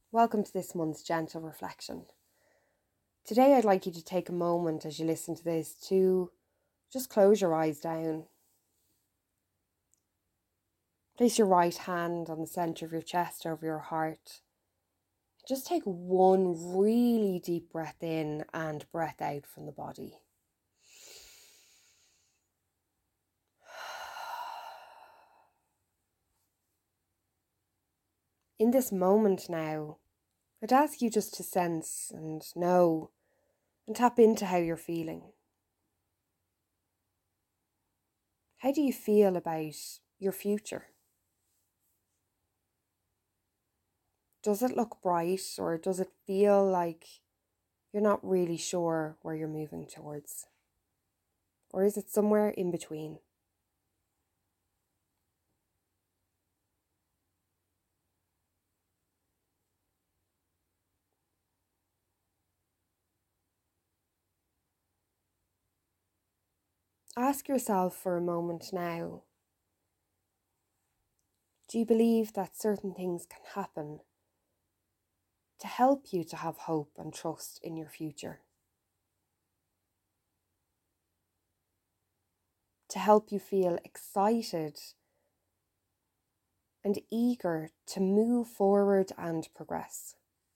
Welcome to this month's gentle reflection. Today I'd like you to take a moment as you listen to this to just close your eyes down. Place your right hand on the centre of your chest over your heart. Just take one really deep breath in and breath out from the body. In this moment now, I'd ask you just to sense and know and tap into how you're feeling. How do you feel about your future? Does it look bright, or does it feel like you're not really sure where you're moving towards? Or is it somewhere in between? Ask yourself for a moment now, do you believe that certain things can happen to help you to have hope and trust in your future? To help you feel excited and eager to move forward and progress?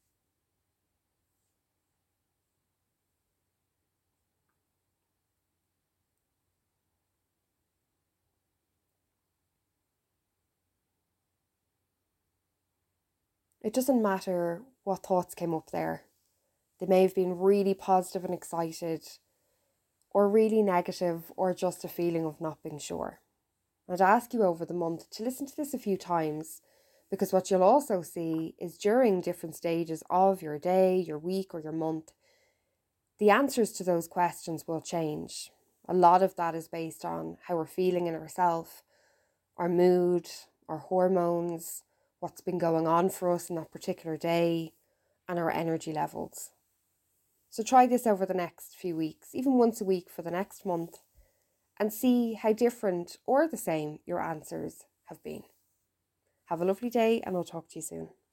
It doesn't matter what thoughts came up there. They may have been really positive and excited, or really negative, or just a feeling of not being sure. I'd ask you over the month to listen to this a few times, because what you'll also see is during different stages of your day, your week, or your month, the answers to those questions will change. A lot of that is based on how we're feeling in ourselves, our mood, our hormones, what's been going on for us in that particular day, and our energy levels. So try this over the next few weeks, even once a week for the next month, and see how different or the same your answers have been. Have a lovely day, and I'll talk to you soon.